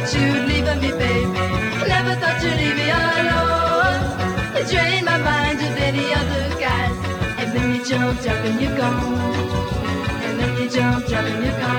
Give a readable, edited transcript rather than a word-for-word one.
thought you'd leave me, baby. Never thought you'd leave me alone. You drained my mind of any other guys. And then you jumped up and you're gone. And then you jumped up and you're gone.